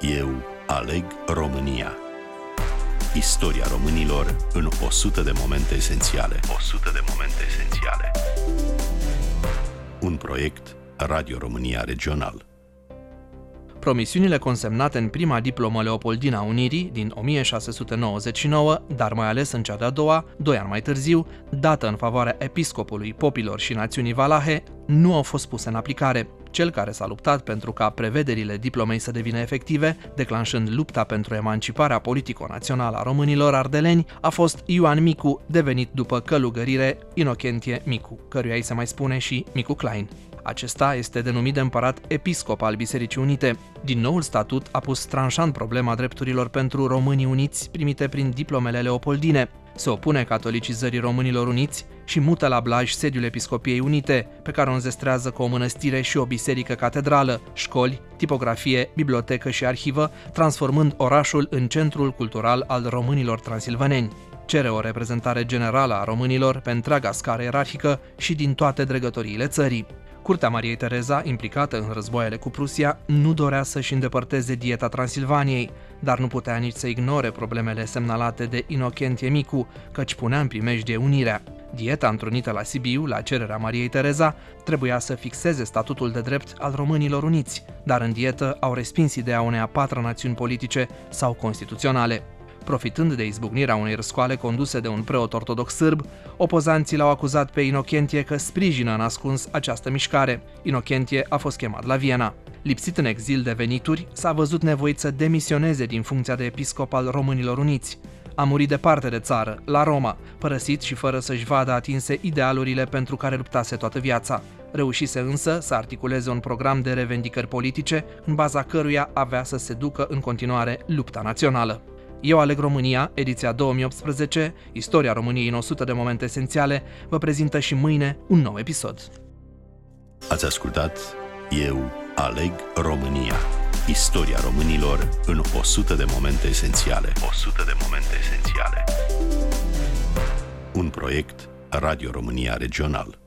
Eu aleg România. Istoria românilor în 100 de momente esențiale. 100 de momente esențiale. Un proiect Radio România Regional. Promisiunile consemnate în prima diplomă Leopoldina a Unirii din 1699, dar mai ales în cea de-a doua, 2 ani mai târziu, dată în favoarea episcopului, popilor și națiunii valahe, nu au fost puse în aplicare. Cel care s-a luptat pentru ca prevederile diplomei să devină efective, declanșând lupta pentru emanciparea politico-națională a românilor ardeleni, a fost Ioan Micu, devenit după călugărire Inocentie Micu, căruia îi se mai spune și Micu Klein. Acesta este denumit de împărat episcop al Bisericii Unite. Din noul statut a pus tranșant problema drepturilor pentru românii uniți primite prin diplomele leopoldine. Se opune catolicizării românilor uniți și mută la Blaj sediul Episcopiei Unite, pe care o înzestrează cu o mănăstire și o biserică catedrală, școli, tipografie, bibliotecă și arhivă, transformând orașul în centrul cultural al românilor transilvaneni. Cere o reprezentare generală a românilor pe întreaga scară ierarhică și din toate dregătoriile țării. Curtea Mariei Tereza, implicată în războaiele cu Prusia, nu dorea să-și îndepărteze dieta Transilvaniei, dar nu putea nici să ignore problemele semnalate de Inocentie Micu, căci punea în primejdie unirea. Dieta întrunită la Sibiu, la cererea Mariei Tereza, trebuia să fixeze statutul de drept al românilor uniți, dar în dietă au respins ideea unei a 4 națiuni politice sau constituționale. Profitând de izbucnirea unei răscoale conduse de un preot ortodox sârb, opozanții l-au acuzat pe Inocentie că sprijină în ascuns această mișcare. Inocentie a fost chemat la Viena. Lipsit în exil de venituri, s-a văzut nevoit să demisioneze din funcția de episcop al Românilor Uniți. A murit departe de țară, la Roma, părăsit și fără să-și vadă atinse idealurile pentru care luptase toată viața. Reușise însă să articuleze un program de revendicări politice, în baza căruia avea să se ducă în continuare lupta națională. Eu aleg România, ediția 2018, Istoria României în 100 de momente esențiale, vă prezintă și mâine un nou episod. Ați ascultat Eu aleg România. Istoria românilor în 100 de momente esențiale. 100 de momente esențiale. Un proiect Radio România Regional.